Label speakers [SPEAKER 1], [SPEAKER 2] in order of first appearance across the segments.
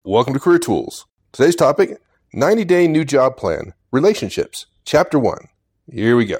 [SPEAKER 1] Welcome to Career Tools. Today's topic, 90-Day New Job Plan, Relationships, Chapter 1. Here we go.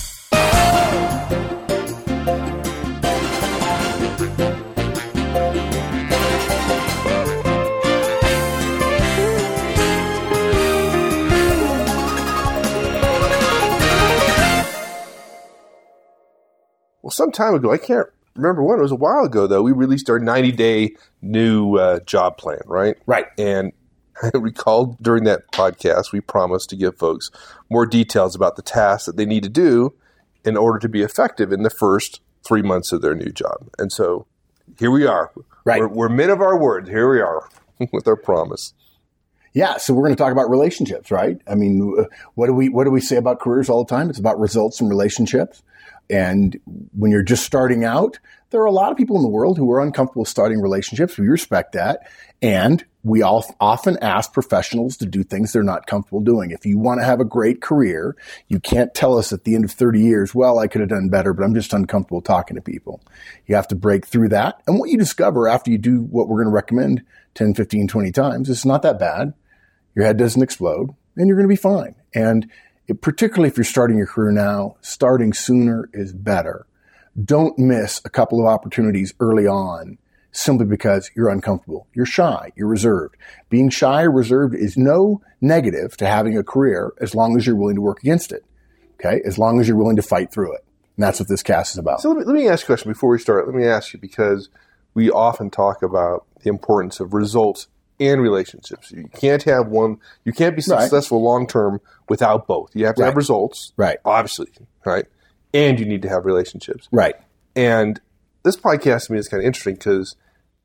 [SPEAKER 1] Well, some time ago, I can't remember when, it was a while ago, though, we released our 90-day new job plan, right?
[SPEAKER 2] Right.
[SPEAKER 1] And I recall during that podcast, we promised to give folks more details about the tasks that they need to do in order to be effective in the first 3 months of their new job. And so here we are.
[SPEAKER 2] Right.
[SPEAKER 1] We're men of our word. Here we are with our promise.
[SPEAKER 2] Yeah, so we're going to talk about relationships, right? I mean, what do we say about careers all the time? It's about results and relationships. And when you're just starting out, there are a lot of people in the world who are uncomfortable starting relationships. We respect that. And we often ask professionals to do things they're not comfortable doing. If you want to have a great career, you can't tell us at the end of 30 years, well, I could have done better, but I'm just uncomfortable talking to people. You have to break through that. And what you discover after you do what we're going to recommend 10, 15, 20 times, it's not that bad. Your head doesn't explode, and you're going to be fine. And particularly if you're starting your career now, starting sooner is better. Don't miss a couple of opportunities early on simply because you're uncomfortable. You're shy. You're reserved. Being shy or reserved is no negative to having a career as long as you're willing to work against it. Okay? As long as you're willing to fight through it. And that's what this cast is about.
[SPEAKER 1] So let me ask you a question before we start. Let me ask you, because we often talk about the importance of results and relationships. You can't have one. You can't be successful long-term without both. You have to have results,
[SPEAKER 2] right?
[SPEAKER 1] Obviously, right? And you need to have relationships.
[SPEAKER 2] Right.
[SPEAKER 1] And this podcast to me is kind of interesting because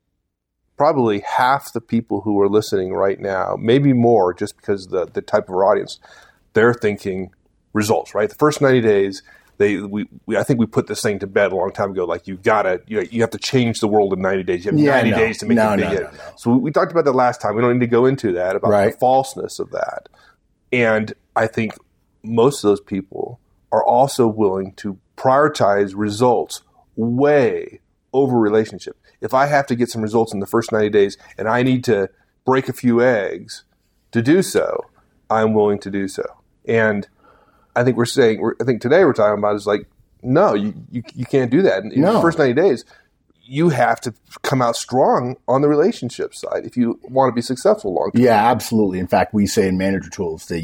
[SPEAKER 1] probably half the people who are listening right now, maybe more, just because the type of our audience, they're thinking results, right? The first 90 days, I think we put this thing to bed a long time ago. Like you have to change the world in 90 days. You have 90 days to make it big. No. So we talked about that last time. We don't need to go into that, about the falseness of that. And I think most of those people are also willing to prioritize results way over relationship. If I have to get some results in the first 90 days and I need to break a few eggs to do so, I'm willing to do so. And I think today we're talking about is like, no, you can't do that. In the first 90 days, you have to come out strong on the relationship side if you want to be successful long term.
[SPEAKER 2] Yeah, absolutely. In fact, we say in Manager Tools that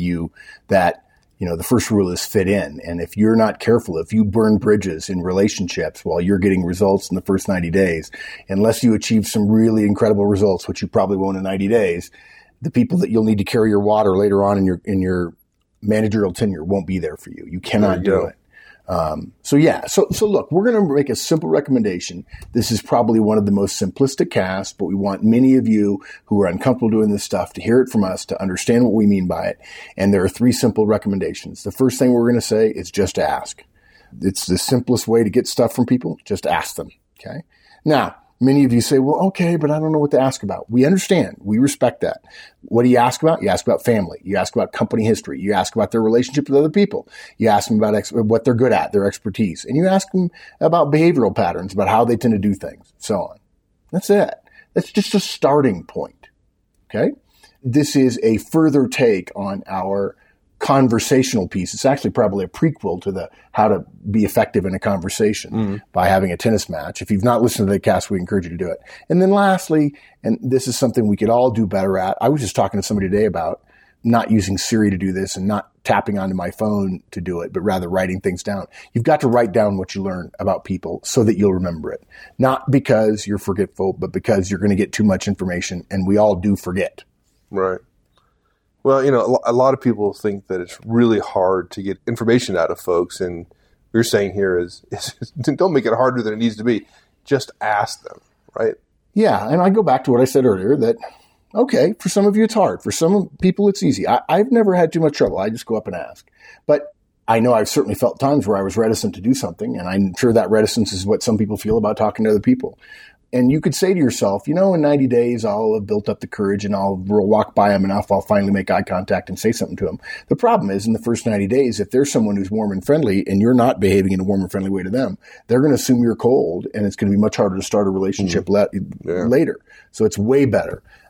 [SPEAKER 2] the first rule is fit in. And if you're not careful, if you burn bridges in relationships while you're getting results in the first 90 days, unless you achieve some really incredible results, which you probably won't in 90 days, the people that you'll need to carry your water later on in your managerial tenure won't be there for you. You cannot do it. So look, we're going to make a simple recommendation. This is probably one of the most simplistic casts, but we want many of you who are uncomfortable doing this stuff to hear it from us, to understand what we mean by it. And there are 3 simple recommendations. The first thing we're going to say is just ask. It's the simplest way to get stuff from people. Just ask them. Okay. Now, many of you say, well, okay, but I don't know what to ask about. We understand. We respect that. What do you ask about? You ask about family. You ask about company history. You ask about their relationship with other people. You ask them about what they're good at, their expertise. And you ask them about behavioral patterns, about how they tend to do things, so on. That's it. That's just a starting point. Okay? This is a further take on our conversational piece. It's actually probably a prequel to the how to be effective in a conversation by having a tennis match. If you've not listened to the cast, we encourage you to do it. And then lastly, and this is something we could all do better at. I was just talking to somebody today about not using Siri to do this and not tapping onto my phone to do it, but rather writing things down. You've got to write down what you learn about people so that you'll remember it. Not because you're forgetful, but because you're going to get too much information, and we all do forget.
[SPEAKER 1] Right. Well, a lot of people think that it's really hard to get information out of folks, and what you're saying here is don't make it harder than it needs to be. Just ask them, right?
[SPEAKER 2] Yeah, and I go back to what I said earlier that, okay, for some of you it's hard. For some people it's easy. I've never had too much trouble. I just go up and ask. But I know I've certainly felt times where I was reticent to do something, and I'm sure that reticence is what some people feel about talking to other people. And you could say to yourself, in 90 days, I'll have built up the courage and I'll walk by them enough. I'll finally make eye contact and say something to them. The problem is in the first 90 days, if there's someone who's warm and friendly and you're not behaving in a warm and friendly way to them, they're going to assume you're cold, and it's going to be much harder to start a relationship later. So it's way better.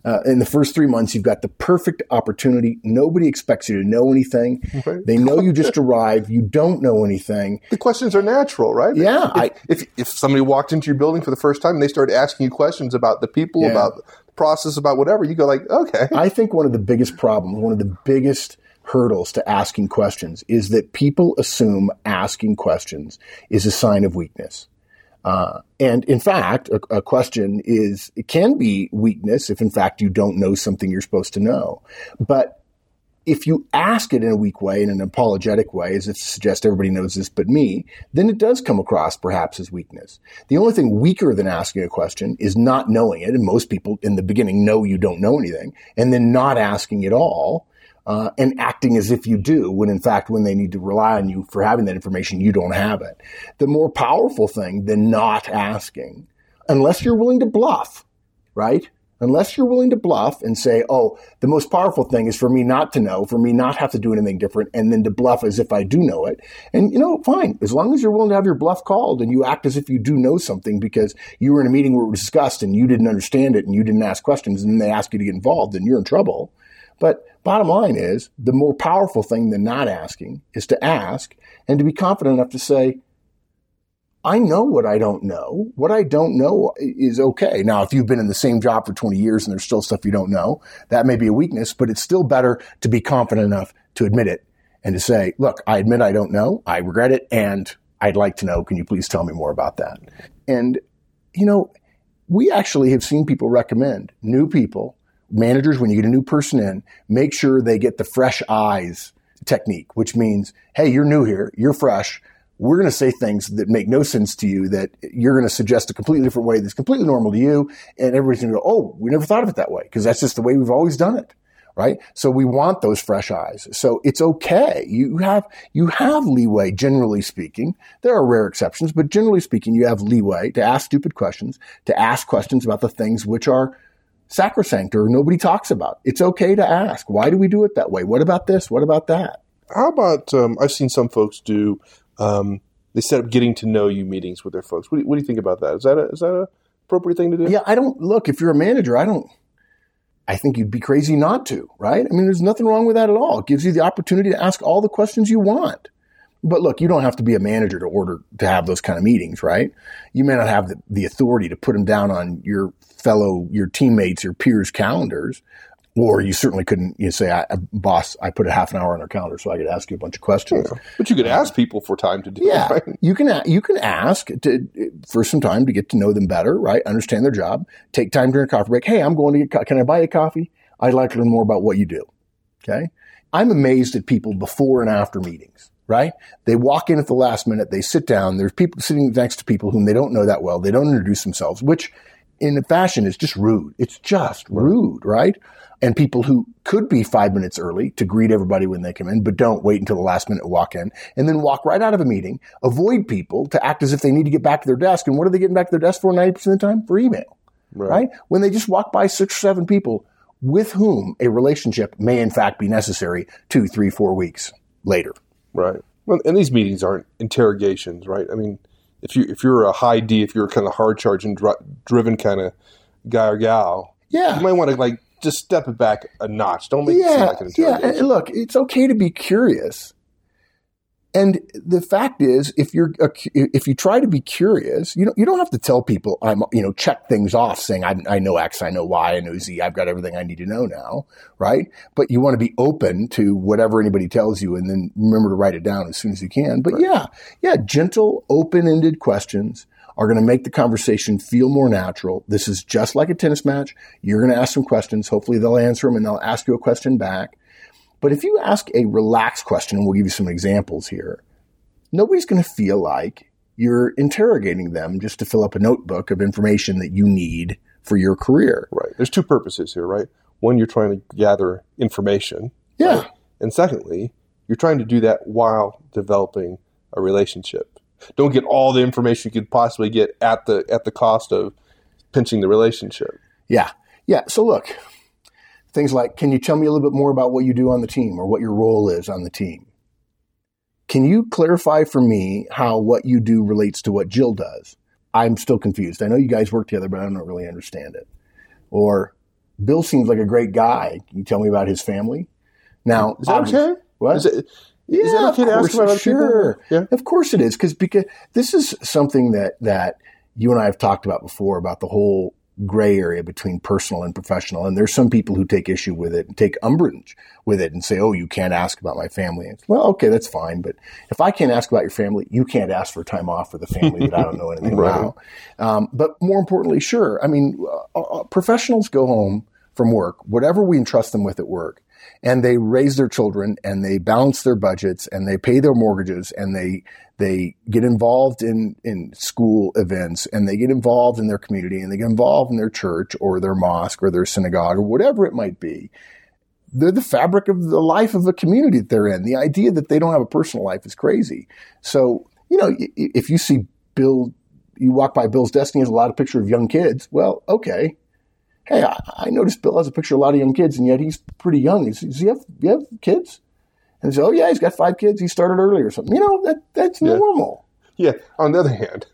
[SPEAKER 2] In the first 3 months, you've got the perfect opportunity. Nobody expects you to know anything.
[SPEAKER 1] Right.
[SPEAKER 2] They know you just arrived. You don't know anything.
[SPEAKER 1] The questions are natural, right?
[SPEAKER 2] Yeah.
[SPEAKER 1] If somebody walked into your building for the first time and they started asking you questions about the people, about the process, about whatever, you go like, okay.
[SPEAKER 2] I think one of the biggest problems, one of the biggest hurdles to asking questions is that people assume asking questions is a sign of weakness. And in fact, a question it can be weakness if in fact you don't know something you're supposed to know. But if you ask it in a weak way, in an apologetic way, as if to suggest everybody knows this but me, then it does come across perhaps as weakness. The only thing weaker than asking a question is not knowing it. And most people in the beginning know you don't know anything, and then not asking at all. And acting as if you do, when in fact, when they need to rely on you for having that information, you don't have it. The more powerful thing than not asking, unless you're willing to bluff, right? Unless you're willing to bluff and say, oh, the most powerful thing is for me not to know, for me not have to do anything different, and then to bluff as if I do know it. And, fine. As long as you're willing to have your bluff called and you act as if you do know something because you were in a meeting where it was discussed and you didn't understand it and you didn't ask questions and then they ask you to get involved, then you're in trouble. But bottom line is, the more powerful thing than not asking is to ask and to be confident enough to say, I know what I don't know. What I don't know is okay. Now, if you've been in the same job for 20 years and there's still stuff you don't know, that may be a weakness, but it's still better to be confident enough to admit it and to say, look, I admit I don't know. I regret it. And I'd like to know. Can you please tell me more about that? And, we actually have seen people recommend new people, managers, when you get a new person in, make sure they get the fresh eyes technique, which means, hey, you're new here, you're fresh. We're going to say things that make no sense to you, that you're going to suggest a completely different way that's completely normal to you. And everybody's going to go, oh, we never thought of it that way, because that's just the way we've always done it. Right? So we want those fresh eyes. So it's okay. You have leeway, generally speaking. There are rare exceptions, but generally speaking, you have leeway to ask stupid questions, to ask questions about the things which are sacrosanct or nobody talks about. It's okay to ask. Why do we do it that way? What about this? What about that?
[SPEAKER 1] How about, I've seen some folks do, they set up getting to know you meetings with their folks. What do you think about that? Is that a appropriate thing to do?
[SPEAKER 2] Yeah, if you're a manager, I think you'd be crazy not to, right? I mean, there's nothing wrong with that at all. It gives you the opportunity to ask all the questions you want. But look, you don't have to be a manager to have those kind of meetings, right? You may not have the authority to put them down on your teammates, your peers' calendars, or you certainly couldn't say, boss, I put a half an hour on our calendar so I could ask you a bunch of questions.
[SPEAKER 1] Yeah. But you could ask people for time to do that. Right?
[SPEAKER 2] You can ask for some time to get to know them better, right? Understand their job. Take time during a coffee break. Hey, I'm going to can I buy you coffee? I'd like to learn more about what you do. Okay. I'm amazed at people before and after meetings, right? They walk in at the last minute. They sit down. There's people sitting next to people whom they don't know that well. They don't introduce themselves, which in a fashion is just rude. It's just rude, right? And people who could be 5 minutes early to greet everybody when they come in, but don't wait until the last minute to walk in, and then walk right out of a meeting, avoid people to act as if they need to get back to their desk. And what are they getting back to their desk for 90% of the time? For email, right? When they just walk by 6 or 7 people with whom a relationship may in fact be necessary 2, 3, 4 weeks later.
[SPEAKER 1] Right. Well, and these meetings aren't interrogations, right? I mean, if you're a high D, if you're a kind of hard charging, driven kind of guy or gal, you might want to just step it back a notch. Don't make it seem like an interrogation.
[SPEAKER 2] Yeah, and look, it's okay to be curious. And the fact is, if you try to be curious, you don't have to tell people check things off saying I know X, I know Y, I know Z, I've got everything I need to know now, right? But you want to be open to whatever anybody tells you, and then remember to write it down as soon as you can. But gentle, open-ended questions are going to make the conversation feel more natural. This is just like a tennis match. You're going to ask some questions. Hopefully they'll answer them and they'll ask you a question back. But if you ask a relaxed question, and we'll give you some examples here, nobody's going to feel like you're interrogating them just to fill up a notebook of information that you need for your career.
[SPEAKER 1] Right. There's 2 purposes here, right? One, you're trying to gather information.
[SPEAKER 2] Yeah.
[SPEAKER 1] Right? And secondly, you're trying to do that while developing a relationship. Don't get all the information you could possibly get at the cost of pinching the relationship.
[SPEAKER 2] Yeah. Yeah. So look, things like, can you tell me a little bit more about what you do on the team or what your role is on the team? Can you clarify for me how what you do relates to what Jill does? I'm still confused. I know you guys work together, but I don't really understand it. Or Bill seems like a great guy. Can you tell me about his family? Now,
[SPEAKER 1] is that okay?
[SPEAKER 2] What?
[SPEAKER 1] Is that okay to ask about other
[SPEAKER 2] sure.
[SPEAKER 1] people? Yeah.
[SPEAKER 2] Of course it is, because this is something that you and I have talked about before, about the whole gray area between personal and professional. And there's some people who take issue with it and take umbrage with it and say, oh, you can't ask about my family. Well, okay, that's fine. But if I can't ask about your family, you can't ask for time off for the family that I don't know anything
[SPEAKER 1] Right.
[SPEAKER 2] about. But more importantly, sure. I mean, professionals go home from work, whatever we entrust them with at work, and they raise their children and they balance their budgets and they pay their mortgages and they get involved in school events and they get involved in their community and they get involved in their church or their mosque or their synagogue or whatever it might be. They're the fabric of the life of the community that they're in. The idea that they don't have a personal life is crazy. So, if you see Bill, you walk by Bill's desk and he has a lot of pictures of young kids. Well, okay. Hey, I noticed Bill has a picture of a lot of young kids, and yet he's pretty young. Does he have kids? And they say, oh, yeah, he's got 5 kids. He started early or something. That's normal.
[SPEAKER 1] Yeah. On the other hand,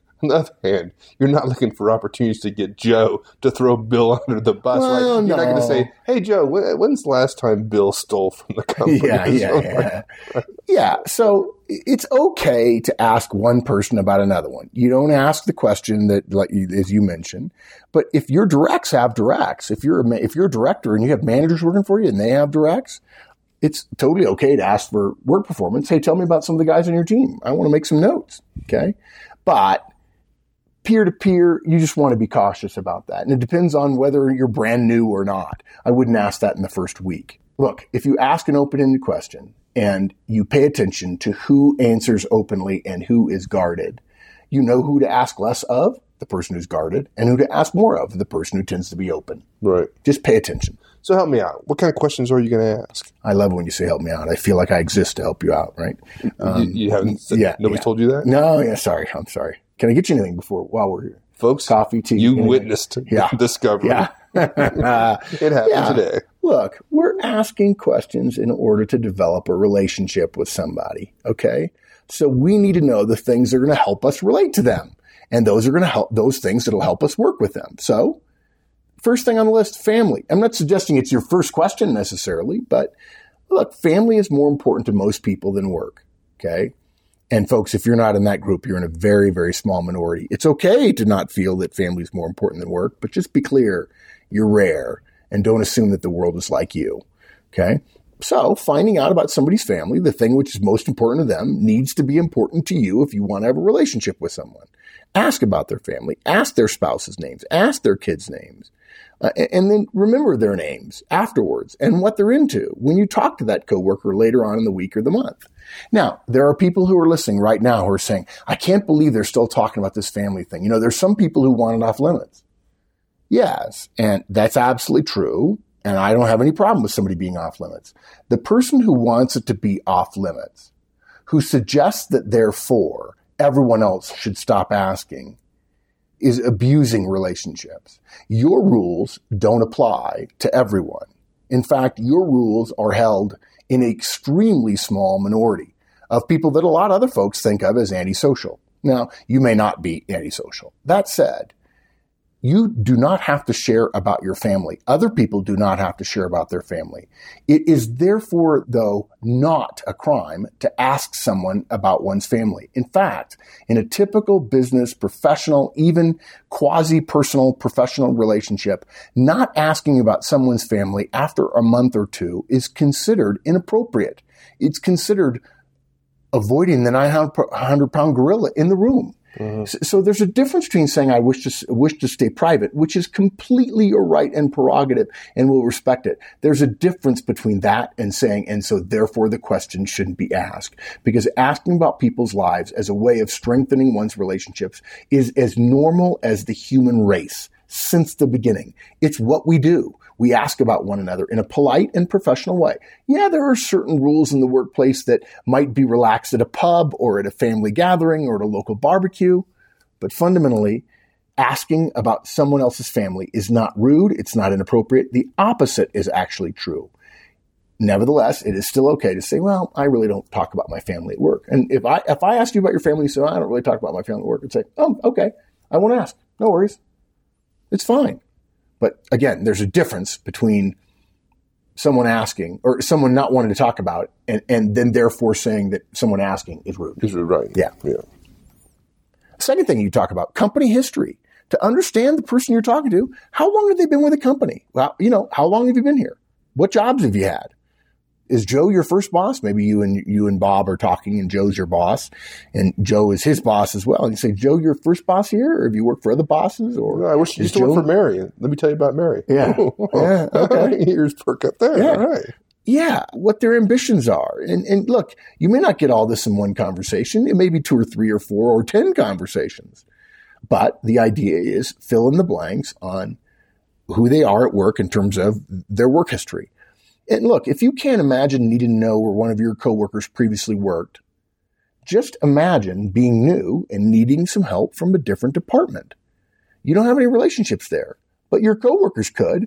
[SPEAKER 1] you're not looking for opportunities to get Joe to throw Bill under the bus,
[SPEAKER 2] Well,
[SPEAKER 1] right? You're not
[SPEAKER 2] no.
[SPEAKER 1] going to say, hey, Joe, when's the last time Bill stole from the company?
[SPEAKER 2] Yeah. Yeah. So it's okay to ask one person about another one. You don't ask the question that, as you mentioned. But if your directs have directs, if you're a director and you have managers working for you and they have directs, it's totally okay to ask for work performance. Hey, tell me about some of the guys on your team. I want to make some notes. Okay. But peer-to-peer, you just want to be cautious about that. And it depends on whether you're brand new or not. I wouldn't ask that in the first week. Look, if you ask an open-ended question and you pay attention to who answers openly and who is guarded, you know who to ask less of, the person who's guarded, and who to ask more of, the person who tends to be open.
[SPEAKER 1] Right.
[SPEAKER 2] Just pay attention.
[SPEAKER 1] So help me out. What kind of questions are you going to ask?
[SPEAKER 2] I love when you say help me out. I feel like I exist to help you out, right?
[SPEAKER 1] You haven't said, nobody's told you that?
[SPEAKER 2] No, yeah, sorry. I'm sorry. Can I get you anything while we're here?
[SPEAKER 1] Folks,
[SPEAKER 2] coffee, tea.
[SPEAKER 1] You
[SPEAKER 2] anything?
[SPEAKER 1] witnessed discovery.
[SPEAKER 2] Yeah.
[SPEAKER 1] It happened today.
[SPEAKER 2] Look, we're asking questions in order to develop a relationship with somebody, okay? So we need to know the things that are going to help us relate to them. And those are going to help, those things that will help us work with them. So first thing on the list, family. I'm not suggesting it's your first question necessarily, but look, family is more important to most people than work, okay? And folks, if you're not in that group, you're in a very, very small minority. It's okay to not feel that family is more important than work, but just be clear, you're rare, and don't assume that the world is like you, okay? So finding out about somebody's family, the thing which is most important to them, needs to be important to you if you want to have a relationship with someone. Ask about their family. Ask their spouse's names. Ask their kids' names. And then remember their names afterwards and what they're into when you talk to that coworker later on in the week or the month. Now, there are people who are listening right now who are saying, I can't believe they're still talking about this family thing. There's some people who want it off limits. Yes, and that's absolutely true. And I don't have any problem with somebody being off limits. The person who wants it to be off limits, who suggests that therefore everyone else should stop asking, is abusing relationships. Your rules don't apply to everyone. In fact, your rules are held in an extremely small minority of people that a lot of other folks think of as antisocial. Now, you may not be antisocial. That said, you do not have to share about your family. Other people do not have to share about their family. It is therefore, though, not a crime to ask someone about one's family. In fact, in a typical business, professional, even quasi-personal professional relationship, not asking about someone's family after a month or two is considered inappropriate. It's considered avoiding the 900-pound gorilla in the room. Mm-hmm. So there's a difference between saying I wish to stay private, which is completely your right and prerogative, and we'll respect it. There's a difference between that and saying, and so therefore the question shouldn't be asked. Because asking about people's lives as a way of strengthening one's relationships is as normal as the human race since the beginning. It's what we do. We ask about one another in a polite and professional way. Yeah, there are certain rules in the workplace that might be relaxed at a pub or at a family gathering or at a local barbecue. But fundamentally, asking about someone else's family is not rude. It's not inappropriate. The opposite is actually true. Nevertheless, it is still okay to say, well, I really don't talk about my family at work. And if I ask you about your family, you say, I don't really talk about my family at work, and say, oh, okay, I won't ask. No worries. It's fine. But again, there's a difference between someone asking or someone not wanting to talk about it and then therefore saying that someone asking is rude.
[SPEAKER 1] Is rude, right.
[SPEAKER 2] Yeah. Second thing you talk about, company history. To understand the person you're talking to, how long have they been with the company? Well, how long have you been here? What jobs have you had? Is Joe your first boss? Maybe you and Bob are talking and Joe's your boss and Joe is his boss as well. And you say, Joe, your first boss here? Or have you worked for other bosses? Or
[SPEAKER 1] no, I wish you used to work for Mary. Let me tell you about Mary.
[SPEAKER 2] Yeah. Yeah. Okay.
[SPEAKER 1] Here's perk up there.
[SPEAKER 2] Yeah.
[SPEAKER 1] All right.
[SPEAKER 2] Yeah. What their ambitions are. And look, you may not get all this in one conversation. It may be 2 or 3 or 4 or 10 conversations. But the idea is fill in the blanks on who they are at work in terms of their work history. And look, if you can't imagine needing to know where one of your coworkers previously worked, just imagine being new and needing some help from a different department. You don't have any relationships there, but your coworkers could.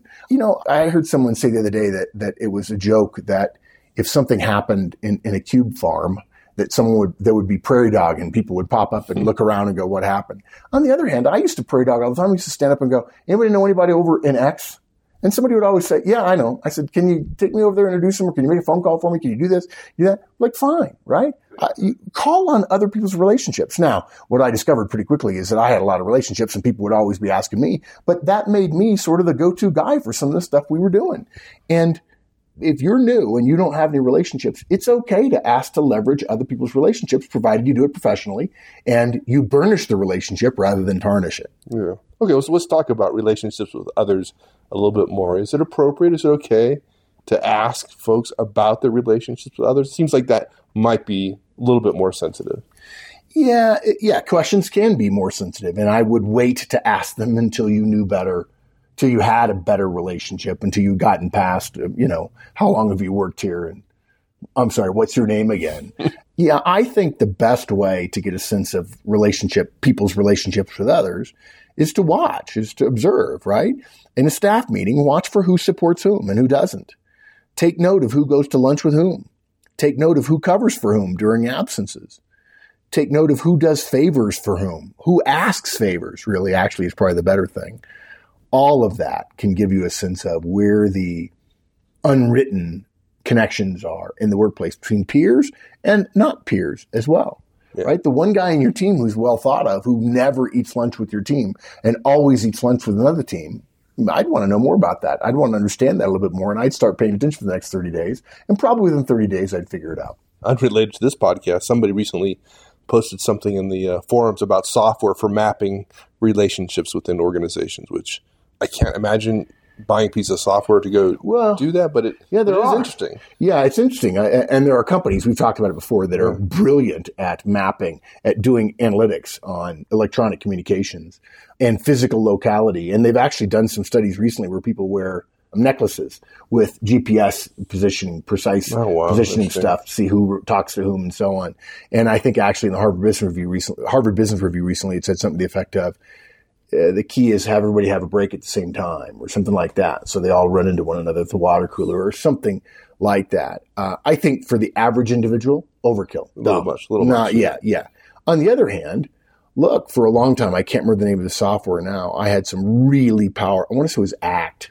[SPEAKER 2] I heard someone say the other day that it was a joke that if something happened in a cube farm, that there would be prairie dog and people would pop up and look around and go, what happened? On the other hand, I used to prairie dog all the time. I used to stand up and go, anybody know anybody over in X? And somebody would always say, yeah, I know. I said, can you take me over there and introduce them? Or can you make a phone call for me? Can you do this? Do that? Like, fine, right? You call on other people's relationships. Now, what I discovered pretty quickly is that I had a lot of relationships and people would always be asking me, but that made me sort of the go-to guy for some of the stuff we were doing. And if you're new and you don't have any relationships, it's okay to ask to leverage other people's relationships, provided you do it professionally and you burnish the relationship rather than tarnish it.
[SPEAKER 1] Yeah. Okay, so let's talk about relationships with others a little bit more. Is it appropriate? Is it okay to ask folks about their relationships with others? It seems like that might be a little bit more sensitive.
[SPEAKER 2] Yeah. Questions can be more sensitive, and I would wait to ask them until you knew better, till you had a better relationship, until you gotten past, how long have you worked here? And I'm sorry, what's your name again? Yeah, I think the best way to get a sense of people's relationships with others is to observe, right? In a staff meeting, watch for who supports whom and who doesn't. Take note of who goes to lunch with whom. Take note of who covers for whom during absences. Take note of who does favors for whom, who asks favors, really, actually is probably the better thing. All of that can give you a sense of where the unwritten connections are in the workplace between peers and not peers as well. Yeah. Right? The one guy in your team who's well thought of, who never eats lunch with your team and always eats lunch with another team, I'd want to know more about that. I'd want to understand that a little bit more, and I'd start paying attention for the next 30 days. And probably within 30 days, I'd figure it out.
[SPEAKER 1] Unrelated to this podcast, somebody recently posted something in the forums about software for mapping relationships within organizations, which I can't imagine buying a piece of software to go do that, but it is interesting.
[SPEAKER 2] Yeah, it's interesting. And there are companies, we've talked about it before, that are brilliant at mapping, at doing analytics on electronic communications and physical locality. And they've actually done some studies recently where people wear necklaces with GPS positioning, precise positioning stuff to see who talks to whom and so on. And I think actually in the Harvard Business Review recently, it said something to the effect of, the key is have everybody have a break at the same time or something like that. So they all run into one another at the water cooler or something like that. I think for the average individual, overkill.
[SPEAKER 1] A little much.
[SPEAKER 2] Yeah. On the other hand, look, for a long time, I can't remember the name of the software now. I had some really I want to say it was ACT,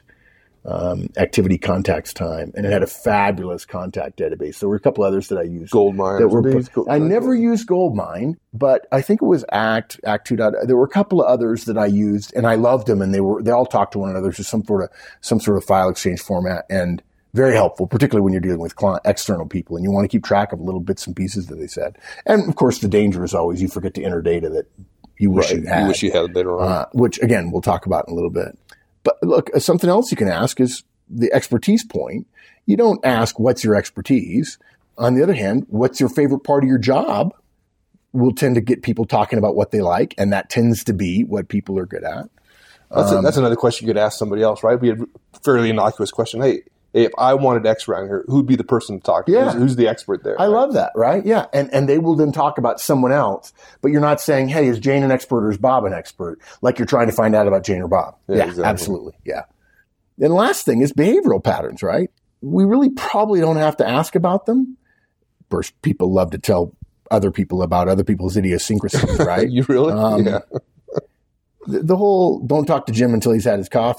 [SPEAKER 2] Activity Contacts Time, and it had a fabulous contact database. There were a couple others that I used.
[SPEAKER 1] Goldmine.
[SPEAKER 2] I never used Goldmine, but I think it was ACT 2.0. There were a couple of others that I used, and I loved them, and they all talked to one another through some sort of file exchange format, and very helpful, particularly when you're dealing with external people, and you want to keep track of little bits and pieces that they said. And of course, the danger is always you forget to enter data that you wish you had.
[SPEAKER 1] You wish you had later on.
[SPEAKER 2] Which again, we'll talk about in a little bit. But look, something else you can ask is the expertise point. You don't ask, what's your expertise? On the other hand, what's your favorite part of your job? Will tend to get people talking about what they like, and that tends to be what people are good at.
[SPEAKER 1] That's another question you could ask somebody else, right? We had a fairly innocuous question. Hey, if I wanted X around here, who'd be the person to talk to?
[SPEAKER 2] Yeah.
[SPEAKER 1] Who's the expert there?
[SPEAKER 2] I love that, right? Yeah. And they will then talk about someone else, but you're not saying, hey, is Jane an expert or is Bob an expert? Like you're trying to find out about Jane or Bob. Yeah, exactly. Absolutely. Yeah. And the last thing is behavioral patterns, right? We really probably don't have to ask about them. First, people love to tell other people about other people's idiosyncrasies, right?
[SPEAKER 1] You really? Yeah.
[SPEAKER 2] The whole don't talk to Jim until he's had his coffee.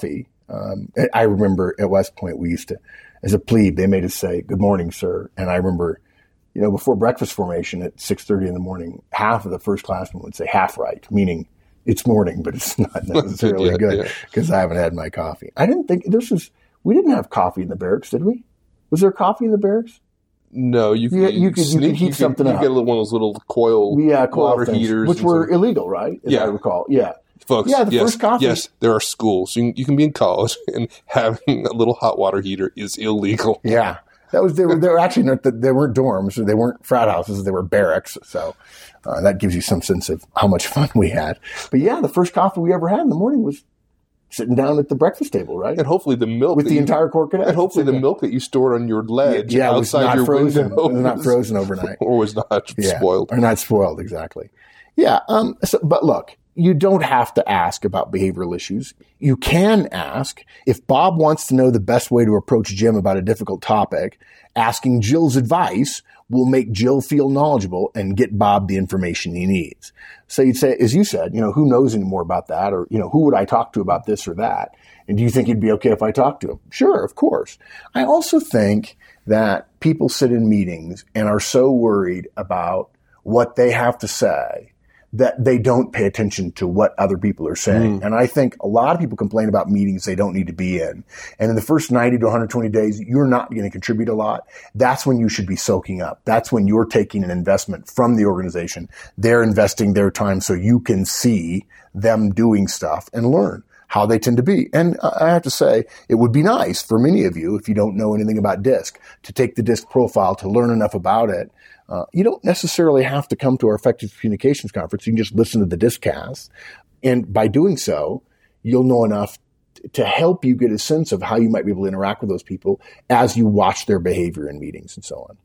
[SPEAKER 2] I remember at West Point, we used to, as a plebe, they made us say, "Good morning, sir." And I remember, before breakfast formation at 6:30 in the morning, half of the first classmen would say half right, meaning it's morning, but it's not necessarily good because I haven't had my coffee. I didn't think we didn't have coffee in the barracks, did we? Was there coffee in the barracks?
[SPEAKER 1] No, you could
[SPEAKER 2] heat something up.
[SPEAKER 1] You get one of those little coil water
[SPEAKER 2] things,
[SPEAKER 1] heaters.
[SPEAKER 2] Which were illegal, right? As I recall. Yeah.
[SPEAKER 1] Folks, first coffee. Yes, there are schools. You can be in college and having a little hot water heater is illegal.
[SPEAKER 2] Yeah. They were actually not, they weren't dorms, or they weren't frat houses, they were barracks. So that gives you some sense of how much fun we had. But yeah, the first coffee we ever had in the morning was sitting down at the breakfast table, right?
[SPEAKER 1] And hopefully the milk
[SPEAKER 2] with the entire Corps Cadet.
[SPEAKER 1] And hopefully the milk that you stored on your ledge outside your
[SPEAKER 2] frozen.
[SPEAKER 1] window
[SPEAKER 2] It was not frozen overnight,
[SPEAKER 1] or was not spoiled,
[SPEAKER 2] or not spoiled exactly. Yeah. But look, you don't have to ask about behavioral issues. You can ask if Bob wants to know the best way to approach Jim about a difficult topic. Asking Jill's advice will make Jill feel knowledgeable and get Bob the information he needs. So you'd say, as you said, who knows any more about that? Or, who would I talk to about this or that? And do you think it'd be okay if I talk to him? Sure, of course. I also think that people sit in meetings and are so worried about what they have to say that they don't pay attention to what other people are saying. And I think a lot of people complain about meetings they don't need to be in. And in the first 90 to 120 days, you're not going to contribute a lot. That's when you should be soaking up. That's when you're taking an investment from the organization. They're investing their time so you can see them doing stuff and learn how they tend to be. And I have to say, it would be nice for many of you, if you don't know anything about DISC, to take the DISC profile, to learn enough about it. You don't necessarily have to come to our Effective Communications Conference. You can just listen to the DISCcast. And by doing so, you'll know enough to help you get a sense of how you might be able to interact with those people as you watch their behavior in meetings and so on.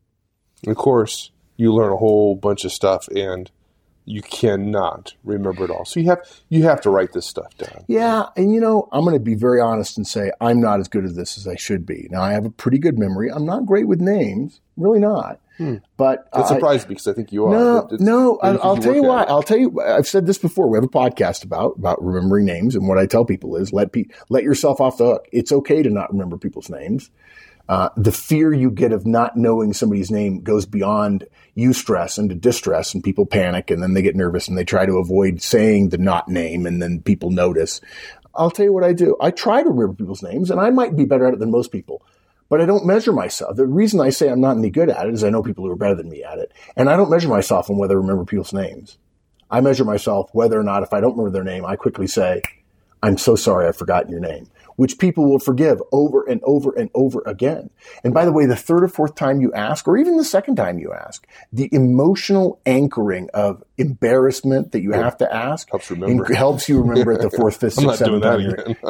[SPEAKER 1] Of course, you learn a whole bunch of stuff, and you cannot remember it all. So you have to write this stuff down.
[SPEAKER 2] Yeah, and I'm going to be very honest and say I'm not as good at this as I should be. Now, I have a pretty good memory. I'm not great with names, really not. But
[SPEAKER 1] that surprised me because I think you are.
[SPEAKER 2] No, I'll tell you why. I'll tell you. I've said this before. We have a podcast about remembering names, and what I tell people is let yourself off the hook. It's okay to not remember people's names. The fear you get of not knowing somebody's name goes beyond eustress into distress, and people panic, and then they get nervous, and they try to avoid saying the not name, and then people notice. I'll tell you what I do. I try to remember people's names, and I might be better at it than most people, but I don't measure myself. The reason I say I'm not any good at it is I know people who are better than me at it, and I don't measure myself on whether I remember people's names. I measure myself whether or not, if I don't remember their name, I quickly say, "I'm so sorry, I've forgotten your name," which people will forgive over and over and over again. And by the way, the third or fourth time you ask, or even the second time you ask, the emotional anchoring of embarrassment that you have to ask helps you remember it the fourth, fifth, sixth, seventh time.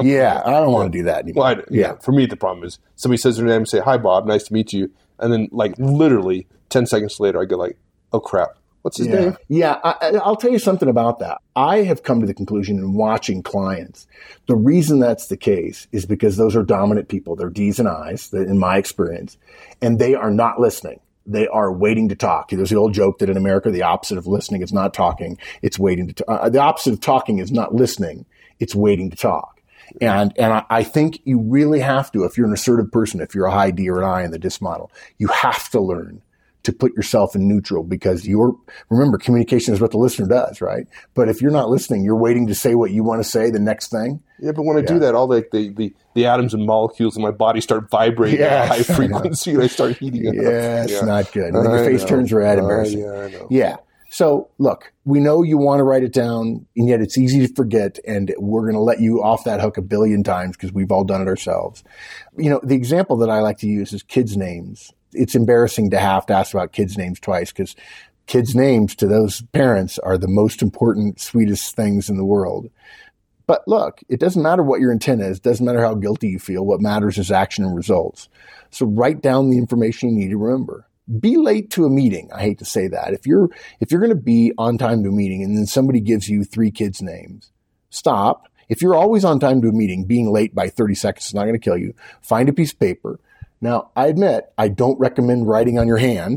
[SPEAKER 2] I don't want to do that anymore.
[SPEAKER 1] Well, for me, the problem is somebody says their name and say, "Hi, Bob, nice to meet you." And then literally 10 seconds later, I go "Oh, crap. What's his name?"
[SPEAKER 2] Yeah, I'll tell you something about that. I have come to the conclusion in watching clients, the reason that's the case is because those are dominant people. They're D's and I's, in my experience, and they are not listening. They are waiting to talk. There's the old joke that in America, the opposite of listening is not talking. It's waiting to talk. The opposite of talking is not listening. It's waiting to talk. And I think you really have to, if you're an assertive person, if you're a high D or an I in the DISC model, you have to learn to put yourself in neutral, because remember, communication is what the listener does, right? But if you're not listening, you're waiting to say what you want to say, the next thing.
[SPEAKER 1] Yeah, but when I do that, all the atoms and molecules in my body start vibrating at high frequency, and I start heating up.
[SPEAKER 2] Yeah, it's not good. And then your face turns red, embarrassing.
[SPEAKER 1] I know.
[SPEAKER 2] Yeah. So look, we know you want to write it down, and yet it's easy to forget, and we're going to let you off that hook a billion times because we've all done it ourselves. The example that I like to use is kids' names. It's embarrassing to have to ask about kids' names twice, because kids' names to those parents are the most important, sweetest things in the world. But look, it doesn't matter what your intent is. It doesn't matter how guilty you feel. What matters is action and results. So write down the information you need to remember. Be late to a meeting. I hate to say that. If you're going to be on time to a meeting and then somebody gives you 3 kids' names, stop. If you're always on time to a meeting, being late by 30 seconds is not going to kill you. Find a piece of paper. Now, I admit, I don't recommend writing on your hand,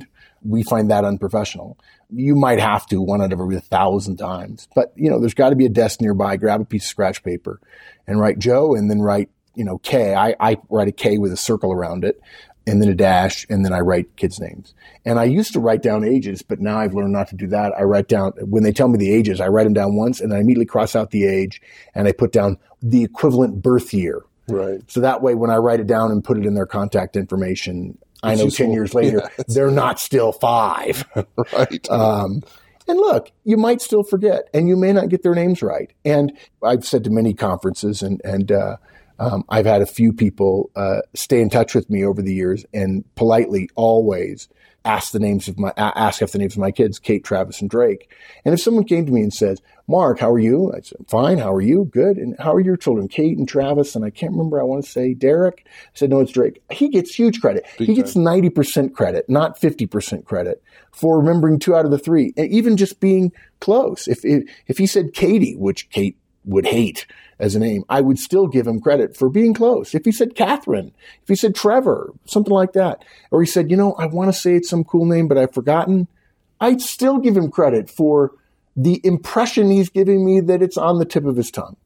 [SPEAKER 2] we find that unprofessional. You might have to 1 out of every 1,000 times, but there's got to be a desk nearby. Grab a piece of scratch paper and write Joe, and then write K. I write a K with a circle around it, and then a dash, and then I write kids' names. And I used to write down ages, but now I've learned not to do that. I write down, when they tell me the ages, I write them down once, and I immediately cross out the age, and I put down the equivalent birth year.
[SPEAKER 1] Right.
[SPEAKER 2] So that way, when I write it down and put it in their contact information, I know 10 years later, they're not still 5.
[SPEAKER 1] Right.
[SPEAKER 2] And look, you might still forget, and you may not get their names right. And I've said to many conferences, and I've had a few people stay in touch with me over the years and politely always ask if the names of my kids, Kate, Travis, and Drake. And if someone came to me and says, Mark, how are you? I said, fine. How are you? Good. And how are your children? Kate and Travis. And I can't remember. I want to say Derek. I said, no, it's Drake. He gets huge credit. He gets 90% credit, not 50% credit for remembering 2 out of the 3. And even just being close. If he said Katie, which Kate would hate as a name, I would still give him credit for being close. If he said Catherine, if he said Trevor, something like that, or he said, I want to say it's some cool name, but I've forgotten, I'd still give him credit for the impression he's giving me that it's on the tip of his tongue.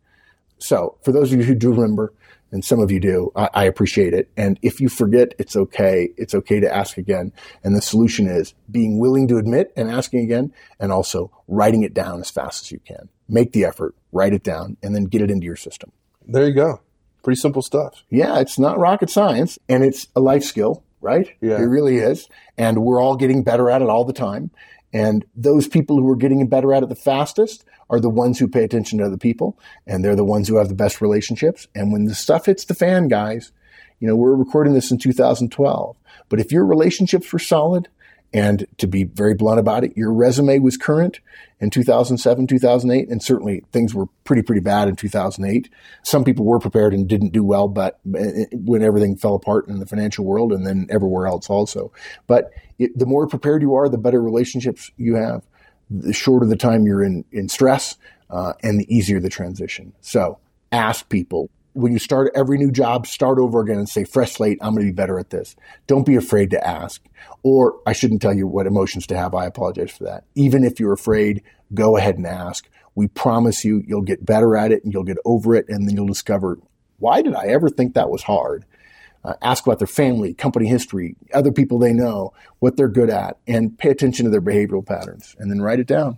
[SPEAKER 2] So for those of you who do remember, and some of you do, I appreciate it. And if you forget, it's okay. It's okay to ask again. And the solution is being willing to admit and asking again, and also writing it down as fast as you can. Make the effort, write it down, and then get it into your system.
[SPEAKER 1] There you go. Pretty simple stuff.
[SPEAKER 2] Yeah, it's not rocket science, and it's a life skill, right?
[SPEAKER 1] Yeah.
[SPEAKER 2] It really is. And we're all getting better at it all the time. And those people who are getting better at it the fastest are the ones who pay attention to other people, and they're the ones who have the best relationships. And when the stuff hits the fan, guys, we're recording this in 2012, but if your relationships were solid, and to be very blunt about it, your resume was current in 2007, 2008, and certainly things were pretty bad in 2008. Some people were prepared and didn't do well, but when everything fell apart in the financial world and then everywhere else also. But the more prepared you are, the better relationships you have, the shorter the time you're in stress, and the easier the transition. So ask people. When you start every new job, start over again and say, fresh slate, I'm going to be better at this. Don't be afraid to ask. Or I shouldn't tell you what emotions to have. I apologize for that. Even if you're afraid, go ahead and ask. We promise you'll get better at it and you'll get over it. And then you'll discover, why did I ever think that was hard? Ask about their family, company history, other people they know, what they're good at, and pay attention to their behavioral patterns, and then write it down.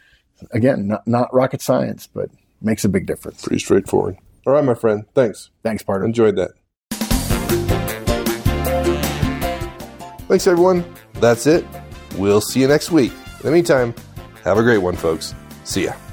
[SPEAKER 2] Again, not rocket science, but makes a big difference.
[SPEAKER 1] Pretty straightforward. All right, my friend. Thanks.
[SPEAKER 2] Thanks, partner.
[SPEAKER 1] Enjoyed that. Thanks, everyone. That's it. We'll see you next week. In the meantime, have a great one, folks. See ya.